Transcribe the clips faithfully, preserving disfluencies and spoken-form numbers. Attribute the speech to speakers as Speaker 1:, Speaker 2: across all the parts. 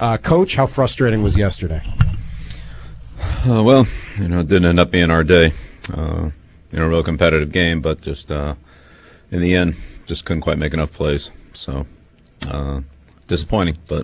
Speaker 1: Uh, Coach, how frustrating was yesterday?
Speaker 2: Uh, well, you know, it didn't end up being our day. Uh, you know, a real competitive game, but just uh, in the end, just couldn't quite make enough plays. So uh, disappointing, but.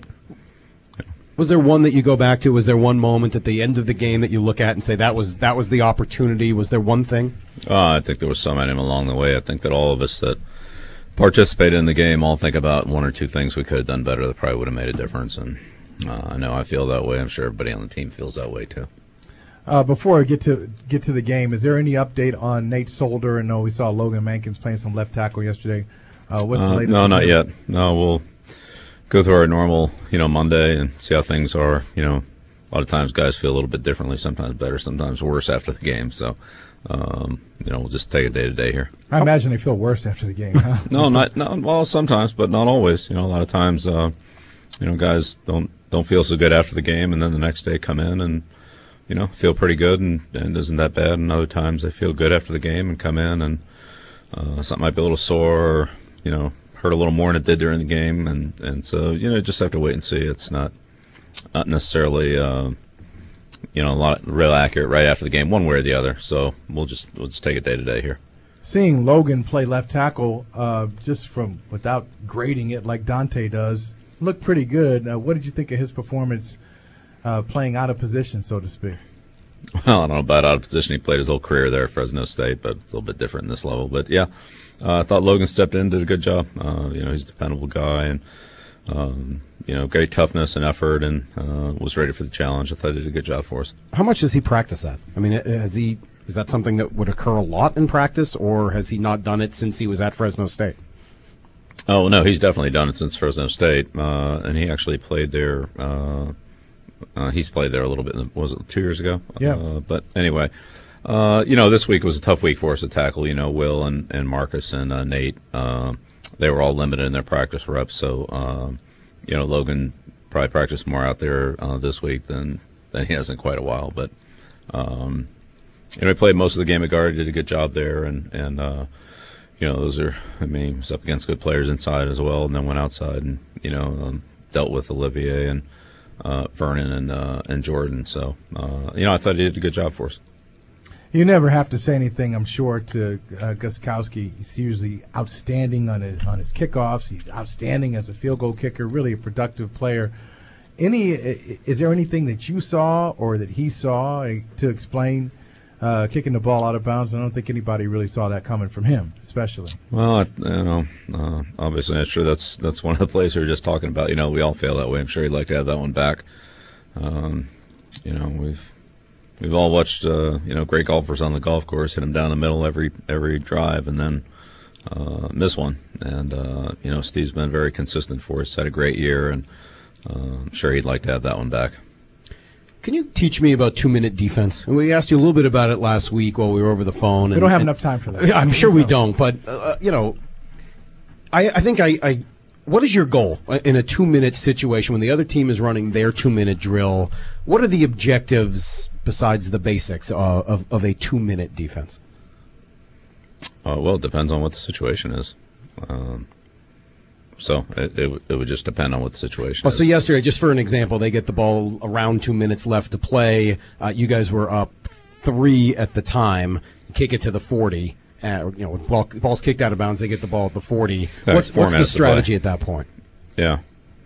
Speaker 1: Was there one that you go back to? Was there one moment at the end of the game that you look at and say that was that was the opportunity? Was there one thing?
Speaker 2: Uh, I think there was some item along the way. I think that all of us that participated in the game all think about one or two things we could have done better that probably would have made a difference. And uh, I know I feel that way. I'm sure everybody on the team feels that way too.
Speaker 3: Uh, before I get to get to the game, is there any update on Nate Solder? I know we saw Logan Mankins playing some left tackle yesterday. Uh, what's the
Speaker 2: uh,
Speaker 3: latest?
Speaker 2: No, not yet. No, we'll go through our normal, you know, Monday and see how things are. You know, a lot of times guys feel a little bit differently, sometimes better, sometimes worse after the game. So, um, you know, we'll just take it day to day here.
Speaker 3: I imagine they feel worse after the game. Huh?
Speaker 2: no, not, not well, sometimes, but not always. You know, a lot of times, uh, you know, guys don't don't feel so good after the game, and then the next day come in and, you know, feel pretty good and, and isn't that bad. And other times they feel good after the game and come in and uh, something might be a little sore, or, you know, hurt a little more than it did during the game, and, and so, you know, just have to wait and see. It's not not necessarily, uh, you know, a lot real accurate right after the game, one way or the other. So we'll just we'll just take it day to day here.
Speaker 3: Seeing Logan play left tackle, uh, just from without grading it like Dante does, looked pretty good. Uh, what did you think of his performance uh, playing out of position, so to speak?
Speaker 2: Well, I don't know about out of position. He played his whole career there at Fresno State, but it's a little bit different in this level. But yeah. Uh, I thought Logan stepped in, did a good job. Uh, you know, he's a dependable guy, and um, you know, great toughness and effort, and uh, was ready for the challenge. I thought he did a good job for us.
Speaker 1: How much does he practice that? I mean, has he is that something that would occur a lot in practice, or has he not done it since he was at Fresno State?
Speaker 2: Oh no, he's definitely done it since Fresno State, uh, and he actually played there. Uh, uh, he's played there a little bit. Was it two years ago?
Speaker 3: Yeah.
Speaker 2: Uh, but anyway. Uh, you know, this week was a tough week for us to tackle. You know, Will and, and Marcus and uh, Nate, uh, they were all limited in their practice reps. So, um, you know, Logan probably practiced more out there uh, this week than, than he has in quite a while. But, um, you know, he played most of the game at guard, did a good job there. And, and uh, you know, those are, I mean, he was up against good players inside as well, and then went outside and, you know, um, dealt with Olivier and uh, Vernon and, uh, and Jordan. So, uh, you know, I thought he did a good job for us.
Speaker 3: You never have to say anything, I'm sure, to uh, Gostkowski. He's usually outstanding on his on his kickoffs. He's outstanding as a field goal kicker. Really a productive player. Any is there anything that you saw or that he saw to explain uh, kicking the ball out of bounds? I don't think anybody really saw that coming from him, especially.
Speaker 2: Well, I, you know, uh, obviously, I'm sure that's that's one of the plays we were just talking about. You know, we all feel that way. I'm sure he'd like to have that one back. Um, you know, we've. We've all watched, uh, you know, great golfers on the golf course hit them down the middle every every drive and then uh, miss one. And, uh, you know, Steve's been very consistent for us, had a great year, and uh, I'm sure he'd like to have that one back.
Speaker 1: Can you teach me about two-minute defense? We asked you a little bit about it last week while we were over the phone.
Speaker 3: We
Speaker 1: and,
Speaker 3: don't have
Speaker 1: and,
Speaker 3: enough time for that.
Speaker 1: I'm sure we don't, but, uh, you know, I, I think I, I – what is your goal in a two-minute situation when the other team is running their two-minute drill? What are the objectives besides the basics uh, of, of a two-minute defense?
Speaker 2: Uh, well, it depends on what the situation is. Um, so it, it, it would just depend on what the situation
Speaker 1: well,
Speaker 2: is.
Speaker 1: So yesterday, just for an example, they get the ball around two minutes left to play. Uh, you guys were up three at the time. Kick it to the forty. Uh, you know, with ball, ball's kicked out of bounds, they get the ball at the forty.
Speaker 2: Right,
Speaker 1: what's what's the strategy at that point?
Speaker 2: Yeah.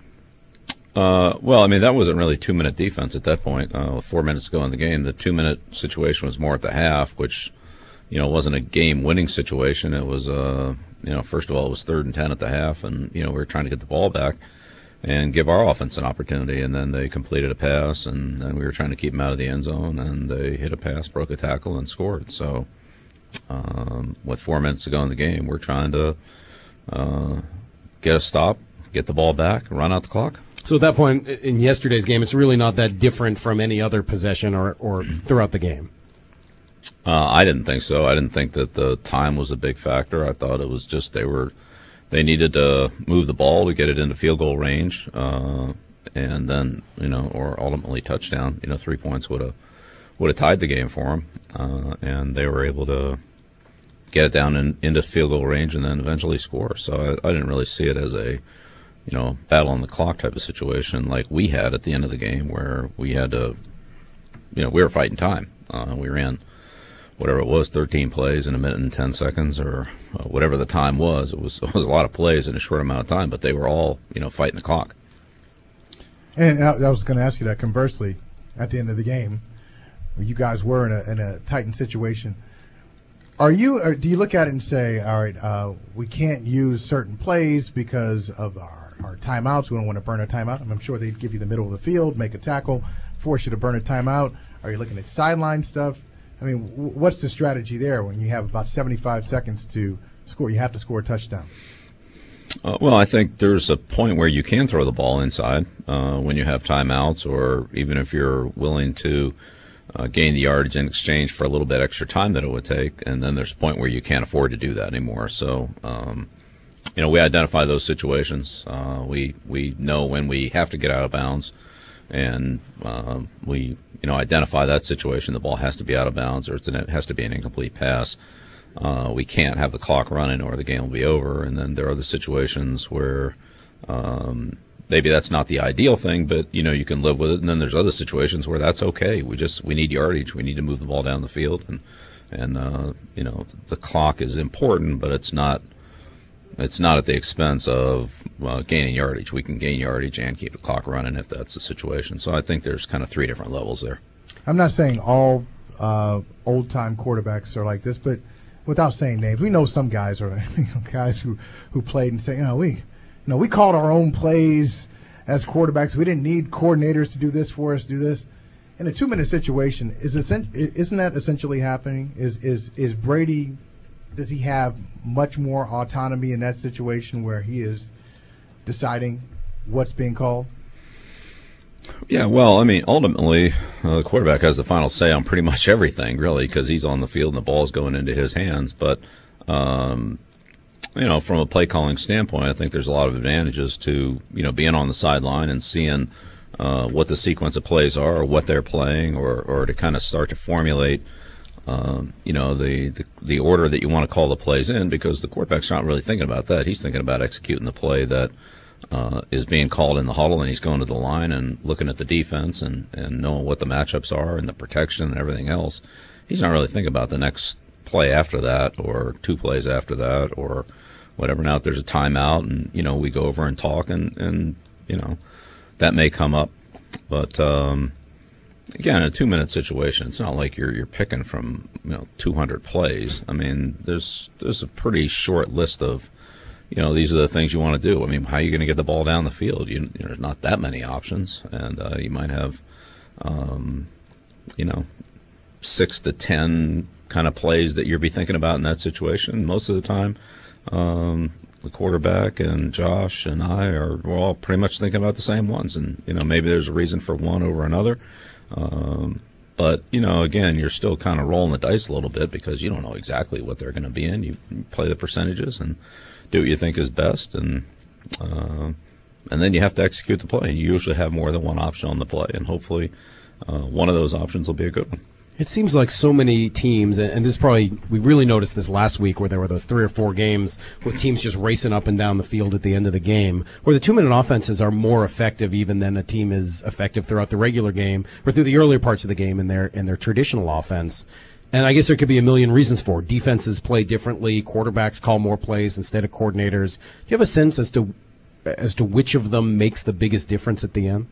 Speaker 2: Uh, well, I mean, that wasn't really two-minute defense at that point. Uh, with four minutes to go in the game, the two-minute situation was more at the half, which, you know, wasn't a game-winning situation. It was, uh, you know, first of all, it was third and ten at the half, and, you know, we were trying to get the ball back and give our offense an opportunity, and then they completed a pass, and then we were trying to keep them out of the end zone, and they hit a pass, broke a tackle, and scored. So um, with four minutes to go in the game, we're trying to uh, get a stop, get the ball back, run out the clock.
Speaker 1: So at that point in yesterday's game, it's really not that different from any other possession or, or throughout the game.
Speaker 2: Uh, I didn't think so. I didn't think that the time was a big factor. I thought it was just they were they needed to move the ball to get it into field goal range, uh, and then you know, or ultimately touchdown. You know, three points would have would have tied the game for them, uh, and they were able to get it down in, into field goal range and then eventually score. So I, I didn't really see it as a you know, battle on the clock type of situation like we had at the end of the game, where we had to, you know, we were fighting time. Uh, we ran whatever it was, thirteen plays in a minute and ten seconds, or uh, whatever the time was. It was it was a lot of plays in a short amount of time, but they were all, you know, fighting the clock.
Speaker 3: And I, I was going to ask you that conversely, at the end of the game, you guys were in a, in a tightened situation. Are you? Or do you look at it and say, all right, uh, we can't use certain plays because of our, our timeouts. We don't want to burn a timeout. I'm sure they'd give you the middle of the field, make a tackle, force you to burn a timeout. Are you looking at sideline stuff? I mean, w- what's the strategy there when you have about seventy-five seconds to score? You have to score a touchdown.
Speaker 2: Uh, well, I think there's a point where you can throw the ball inside uh, when you have timeouts, or even if you're willing to uh, gain the yardage in exchange for a little bit extra time that it would take. And then there's a point where you can't afford to do that anymore. So, um, you know, we identify those situations. Uh, we we know when we have to get out of bounds, and uh, we you know identify that situation. The ball has to be out of bounds, or it's an, it has to be an incomplete pass. Uh, we can't have the clock running or the game will be over. And then there are other situations where um, maybe that's not the ideal thing, but, you know, you can live with it. And then there's other situations where that's okay. We just we need yardage. We need to move the ball down the field. And, and uh, you know, the clock is important, but it's not it's not at the expense of uh, gaining yardage. We can gain yardage and keep the clock running if that's the situation. So I think there's kind of three different levels there. I'm
Speaker 3: not saying all uh, old-time quarterbacks are like this, but without saying names, we know some guys are you know, guys who, who played and say, you know, we, you know, we called our own plays as quarterbacks. We didn't need coordinators to do this for us, do this. In a two-minute situation, is isn't that essentially happening? Is is is Brady? Does he have much more autonomy in that situation where he is deciding what's being called?
Speaker 2: Yeah, well, I mean, ultimately, uh, the quarterback has the final say on pretty much everything, really, because he's on the field and the ball's going into his hands. But, um, you know, from a play calling standpoint, I think there's a lot of advantages to, you know, being on the sideline and seeing uh, what the sequence of plays are, or what they're playing, or, or to kind of start to formulate, um, you know, the, the the order that you want to call the plays in, because the quarterback's not really thinking about that. He's thinking about executing the play that Uh, is being called in the huddle, and he's going to the line and looking at the defense and, and knowing what the matchups are and the protection and everything else. He's not really thinking about the next play after that, or two plays after that, or whatever. Now, if there's a timeout and, you know, we go over and talk, and, and you know, that may come up. But, um, again, in a two-minute situation, it's not like you're you're picking from, you know, two hundred plays. I mean, there's there's a pretty short list of, you know, these are the things you want to do. I mean, how are you going to get the ball down the field? You, you know, there's not that many options, and uh, you might have, um, you know, six to ten kind of plays that you'll be thinking about in that situation. Most of the time, um, the quarterback and Josh and I are we're all pretty much thinking about the same ones, and you know, maybe there's a reason for one over another. Um, but you know, again, you're still kind of rolling the dice a little bit because you don't know exactly what they're going to be in. You play the percentages and do what you think is best, and uh, and then you have to execute the play. You usually have more than one option on the play, and hopefully uh, one of those options will be a good one.
Speaker 1: It seems like so many teams, and this is probably, we really noticed this last week where there were those three or four games with teams just racing up and down the field at the end of the game, where the two-minute offenses are more effective even than a team is effective throughout the regular game or through the earlier parts of the game in their in their traditional offense. And I guess there could be a million reasons for it. Defenses play differently. Quarterbacks call more plays instead of coordinators. Do you have a sense as to as to which of them makes the biggest difference at the end?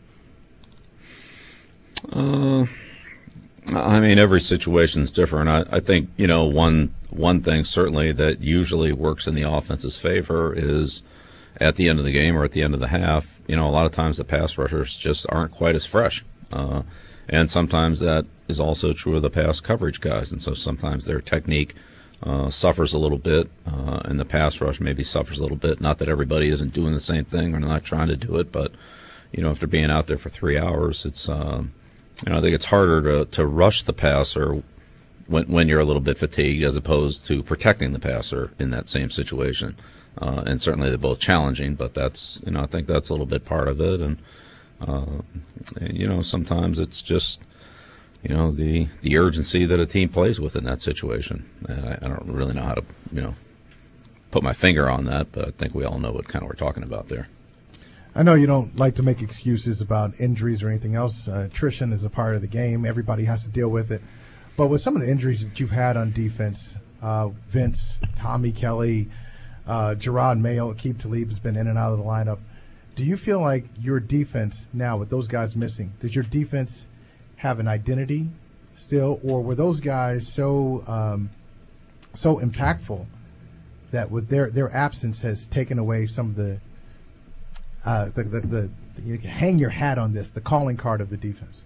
Speaker 2: Uh, I mean, every situation is different. I, I think, you know, one one thing certainly that usually works in the offense's favor is at the end of the game or at the end of the half, you know, a lot of times the pass rushers just aren't quite as fresh. Uh, and sometimes that is also true of the pass coverage guys. And so sometimes their technique uh, suffers a little bit, uh, and the pass rush maybe suffers a little bit. Not that everybody isn't doing the same thing or not trying to do it, but, you know, if they're being out there for three hours, it's, um, you know, I think it's harder to, to rush the passer when, when you're a little bit fatigued as opposed to protecting the passer in that same situation. Uh, and certainly they're both challenging, but that's, you know, I think that's a little bit part of it. And, uh, and you know, sometimes it's just, you know, the, the urgency that a team plays with in that situation. And I, I don't really know how to, you know, put my finger on that, but I think we all know what kind of we're talking about there.
Speaker 3: I know you don't like to make excuses about injuries or anything else. Uh, attrition is a part of the game. Everybody has to deal with it. But with some of the injuries that you've had on defense, uh, Vince, Tommy Kelly, uh, Gerard Mayo, Aqib Talib has been in and out of the lineup. Do you feel like your defense now, with those guys missing, does your defense have an identity still, or were those guys so um, so impactful that with their, their absence has taken away some of the Uh, the, the, the you can hang your hat on this, the calling card of the defense?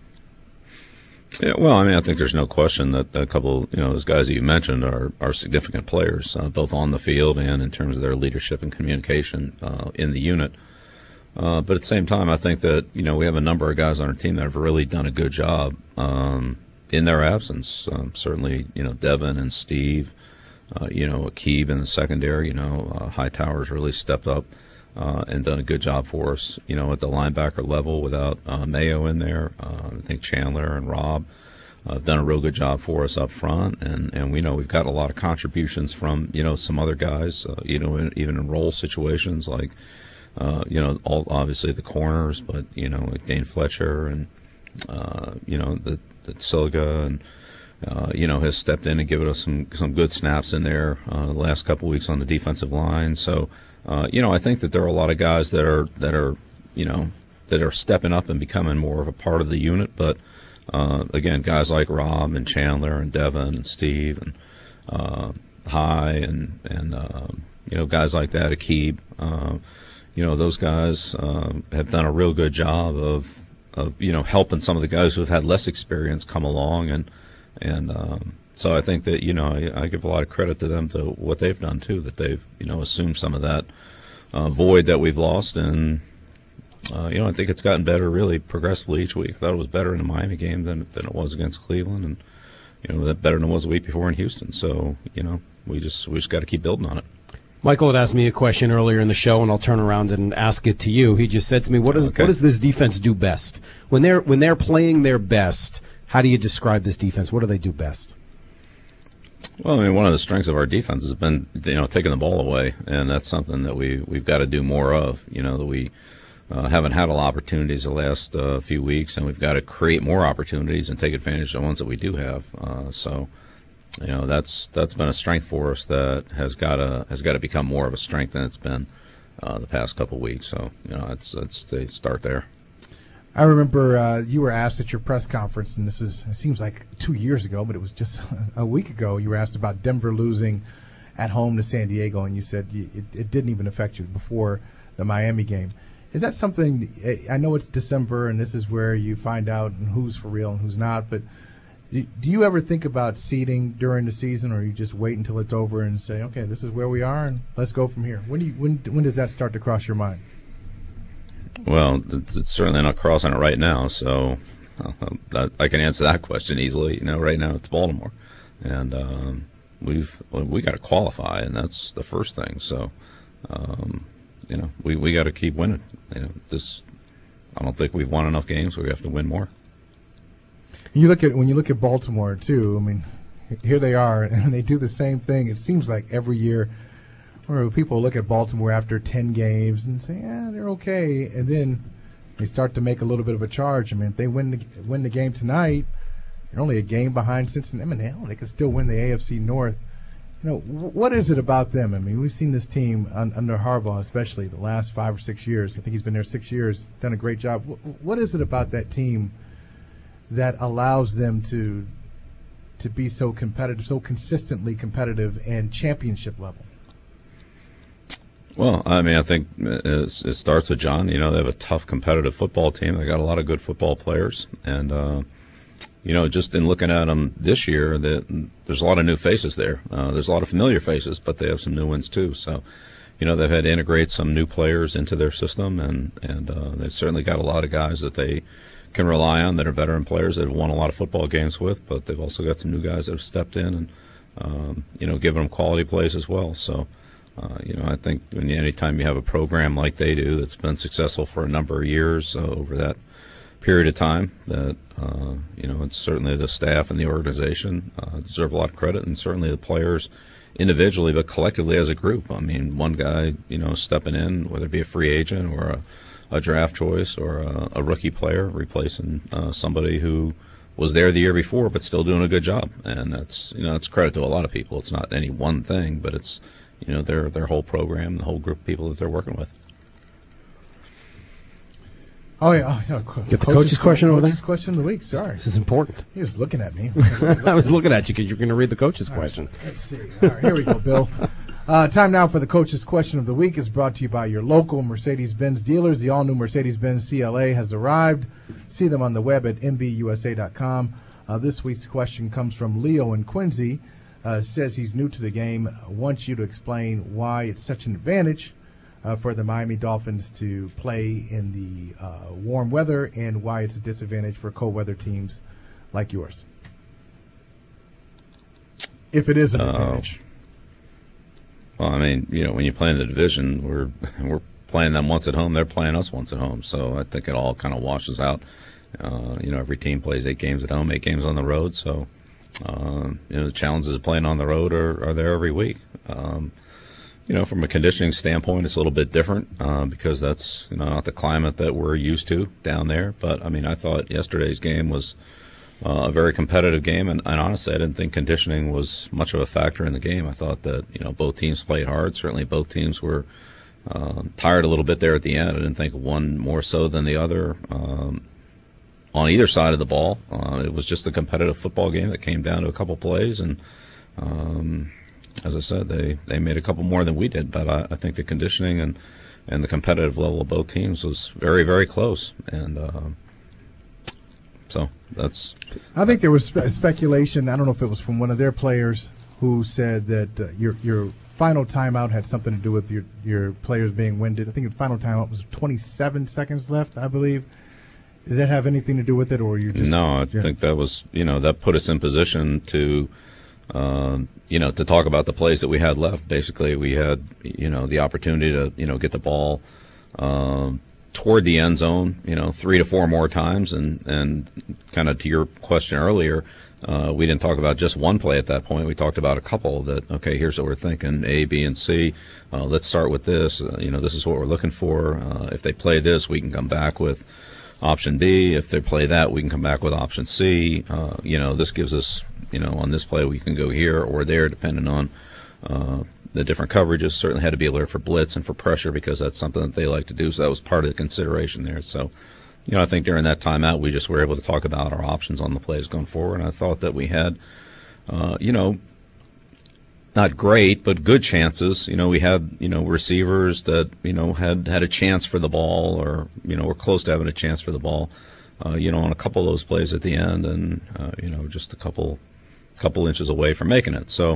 Speaker 2: Yeah, well, I mean, I think there's no question that a couple, you know, those guys that you mentioned are are significant players, uh, both on the field and in terms of their leadership and communication uh, in the unit. Uh, but at the same time, I think that, you know, we have a number of guys on our team that have really done a good job um, in their absence. Um, certainly, you know, Devin and Steve, uh, you know, Aqib in the secondary, you know, uh, Hightower's really stepped up. Uh, and done a good job for us, you know, at the linebacker level without uh, Mayo in there. Uh, I think Chandler and Rob uh, have done a real good job for us up front, and, and we know we've got a lot of contributions from, you know, some other guys, uh, you know, in, even in role situations like, uh, you know, all, obviously the corners, but, you know, like Dane Fletcher and, uh, you know, the, the Silga and, uh, you know, has stepped in and given us some, some good snaps in there uh, the last couple weeks on the defensive line. So, Uh, you know, I think that there are a lot of guys that are that are, you know, that are stepping up and becoming more of a part of the unit. But uh, again, guys like Rob and Chandler and Devin and Steve and uh, High and and uh, you know, guys like that, Aqib, uh, you know, those guys uh, have done a real good job of of you know helping some of the guys who have had less experience come along, and and. Um, So I think that, you know, I, I give a lot of credit to them to what they've done, too, that they've, you know, assumed some of that uh, void that we've lost. And, uh, you know, I think it's gotten better really progressively each week. I thought it was better in the Miami game than, than it was against Cleveland, and, you know, that better than it was the week before in Houston. So, you know, we just we just got to keep building on it.
Speaker 1: Michael had asked me a question earlier in the show, and I'll turn around and ask it to you. He just said to me, what, is,
Speaker 2: okay.
Speaker 1: what does this defense do best? When they're, when they're playing their best, how do you describe this defense? What do they do best?
Speaker 2: Well, I mean, one of the strengths of our defense has been, you know, taking the ball away, and that's something that we we've got to do more of. You know, that we uh, haven't had a lot of opportunities the last uh, few weeks, and we've got to create more opportunities and take advantage of the ones that we do have. Uh, so, you know, that's that's been a strength for us that has got to has got to become more of a strength than it's been uh, the past couple of weeks. So, you know, it's it's the start there.
Speaker 3: I remember uh, you were asked at your press conference, and this is it seems like two years ago, but it was just a week ago. You were asked about Denver losing at home to San Diego, and you said it, it didn't even affect you before the Miami game. Is that something? I know it's December, and this is where you find out who's for real and who's not. But do you ever think about seeding during the season, or you just wait until it's over and say, "Okay, this is where we are, and let's go from here"? When do you, when when does that start to cross your mind?
Speaker 2: Well, it's certainly not crossing it right now, so uh, I can answer that question easily. You know, right now it's Baltimore, and um, we've we got to qualify, and that's the first thing. So, um, you know, we we got to keep winning. You know, this I don't think we've won enough games. We have to win more.
Speaker 3: You look at when you look at Baltimore too. I mean, here they are, and they do the same thing. It seems like every year. Or people look at Baltimore after ten games and say, yeah, they're okay. And then they start to make a little bit of a charge. I mean, if they win the, win the game tonight, they're only a game behind Cincinnati. I mean, hell, they could still win the A F C North. You know, what is it about them? I mean, we've seen this team un, under Harbaugh, especially the last five or six years. I think he's been there six years, done a great job. What, what is it about that team that allows them to to be so competitive, so consistently competitive and championship level?
Speaker 2: Well, I mean, I think it starts with John. You know, they have a tough, competitive football team. They got a lot of good football players, and uh, you know, just in looking at them this year, that there's a lot of new faces there. Uh, there's a lot of familiar faces, but they have some new ones too. So, you know, they've had to integrate some new players into their system, and and uh, they've certainly got a lot of guys that they can rely on that are veteran players that have won a lot of football games with. But they've also got some new guys that have stepped in and um, you know, given them quality plays as well. So. Uh, you know, I think when you, anytime you have a program like they do that's been successful for a number of years uh, over that period of time, that, uh, you know, it's certainly the staff and the organization uh, deserve a lot of credit, and certainly the players individually, but collectively as a group. I mean, one guy, you know, stepping in, whether it be a free agent or a, a draft choice or a, a rookie player replacing uh, somebody who was there the year before but still doing a good job. And that's, you know, it's credit to a lot of people. It's not any one thing, but it's, you know, their their whole program, the whole group of people that they're working with.
Speaker 3: Oh, yeah. Oh, yeah.
Speaker 1: Get the coach's question over there?
Speaker 3: Coach's question of the week. Sorry.
Speaker 1: This is important.
Speaker 3: He was looking at me.
Speaker 1: I was looking at you because you're going to read the coach's
Speaker 3: All
Speaker 1: question.
Speaker 3: Right, let's see. All right, here we go, Bill. Uh, time now for the coach's question of the week. It's brought to you by your local Mercedes-Benz dealers. The all-new Mercedes-Benz C L A has arrived. See them on the web at m b u s a dot com. Uh, this week's question comes from Leo in Quincy. Uh, says he's new to the game. Wants you to explain why it's such an advantage uh, for the Miami Dolphins to play in the uh, warm weather and why it's a disadvantage for cold weather teams like yours. If it is an
Speaker 2: Uh,
Speaker 3: advantage.
Speaker 2: Well, I mean, you know, when you play in the division, we're we're playing them once at home. They're playing us once at home. So I think it all kind of washes out. Uh, you know, every team plays eight games at home, eight games on the road. So, uh, you know, the challenges of playing on the road are, are there every week. Um, you know, from a conditioning standpoint, it's a little bit different uh, because that's, you know, not the climate that we're used to down there. But, I mean, I thought yesterday's game was Uh, a very competitive game, and, and honestly, I didn't think conditioning was much of a factor in the game. I thought that, you know, both teams played hard. Certainly both teams were uh, tired a little bit there at the end. I didn't think one more so than the other um, on either side of the ball. Uh, it was just a competitive football game that came down to a couple plays, and um, as I said, they, they made a couple more than we did, but I, I think the conditioning and, and the competitive level of both teams was very, very close, and uh, so that's.
Speaker 3: I think there was spe- speculation. I don't know if it was from one of their players who said that uh, your your final timeout had something to do with your your players being winded. I think the final timeout was twenty-seven seconds left, I believe. Does that have anything to do with it, or you just?
Speaker 2: No, I
Speaker 3: yeah.
Speaker 2: think that was, you know, that put us in position to, um, you know, to talk about the plays that we had left. Basically, we had, you know, the opportunity to, you know, get the ball um, toward the end zone, you know, three to four more times, and and kind of to your question earlier, uh, we didn't talk about just one play at that point. We talked about a couple that, okay, here's what we're thinking, A, B, and C. Uh, let's start with this. Uh, you know, this is what we're looking for. Uh, if they play this, we can come back with option B. If they play that, we can come back with option C. Uh, you know, this gives us, you know, on this play we can go here or there depending on uh, the different coverages. Certainly had to be alert for blitz and for pressure because that's something that they like to do. So that was part of the consideration there. So, you know, I think during that timeout we just were able to talk about our options on the plays going forward. And I thought that we had, uh, you know, not great, but good chances. You know, we had, you know, receivers that, you know, had, had a chance for the ball or, you know, were close to having a chance for the ball, uh, you know, on a couple of those plays at the end and, uh, you know, just a couple, couple inches away from making it. So,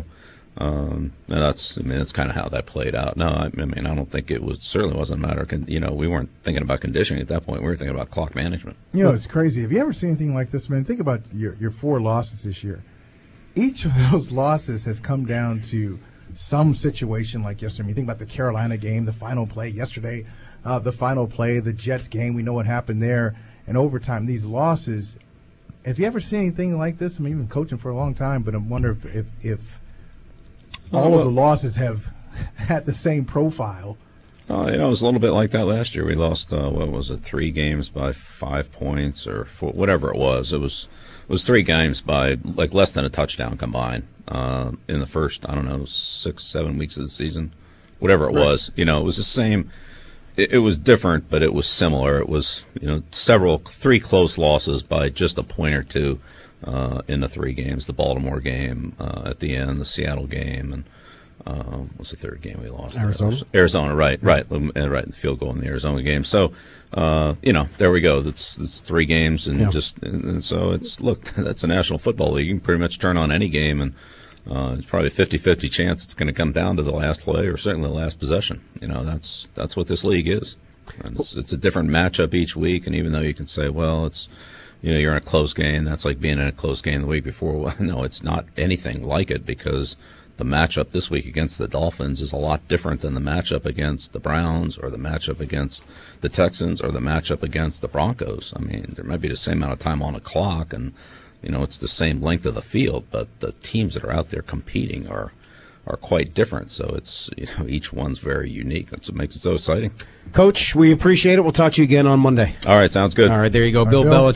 Speaker 2: um, and that's, I mean, that's kind of how that played out. No, I, I mean, I don't think it was, certainly wasn't a matter of, con- you know, we weren't thinking about conditioning at that point. We were thinking about clock management.
Speaker 3: You know, it's crazy. Have you ever seen anything like this, man? Think about your, your four losses this year. Each of those losses has come down to some situation like yesterday. I mean, think about the Carolina game, the final play yesterday, uh, the final play, the Jets game. We know what happened there. And overtime, these losses. Have you ever seen anything like this? I mean, you've been coaching for a long time, but I wonder if, if, if all of the losses have had the same profile.
Speaker 2: Uh, you know, it was a little bit like that last year. We lost, uh, what was it, three games by five points or four, whatever it was. It was it was three games by like less than a touchdown combined uh, in the first, I don't know, six, seven weeks of the season, whatever it
Speaker 3: Right.
Speaker 2: was. You know, it was the same. It, it was different, but it was similar. It was, you know, several, three close losses by just a point or two uh, in the three games. The Baltimore game uh, at the end, the Seattle game, and Uh, what's the third game we lost?
Speaker 1: Arizona?
Speaker 2: Arizona, right, right, um, uh, right. The field goal in the Arizona game. So, uh, you know, there we go. That's, that's three games, and
Speaker 1: Yeah.
Speaker 2: just and, and so it's look. That's a National Football League. You can pretty much turn on any game, and uh, it's probably a fifty-fifty chance it's going to come down to the last play or certainly the last possession. You know, that's that's what this league is. And it's, it's a different matchup each week, and even though you can say, well, it's, you know, you're in a close game. That's like being in a close game the week before. Well, no, it's not anything like it because the matchup this week against the Dolphins is a lot different than the matchup against the Browns or the matchup against the Texans or the matchup against the Broncos. I mean, there might be the same amount of time on the clock and, you know, it's the same length of the field, but the teams that are out there competing are are quite different. So it's, you know, each one's very unique. That's what makes it so exciting.
Speaker 1: Coach, we appreciate it. We'll talk to you again on Monday.
Speaker 2: All right, sounds good.
Speaker 1: All right, there you go.
Speaker 3: All right,
Speaker 1: Bill
Speaker 3: Bill.
Speaker 1: Belichick.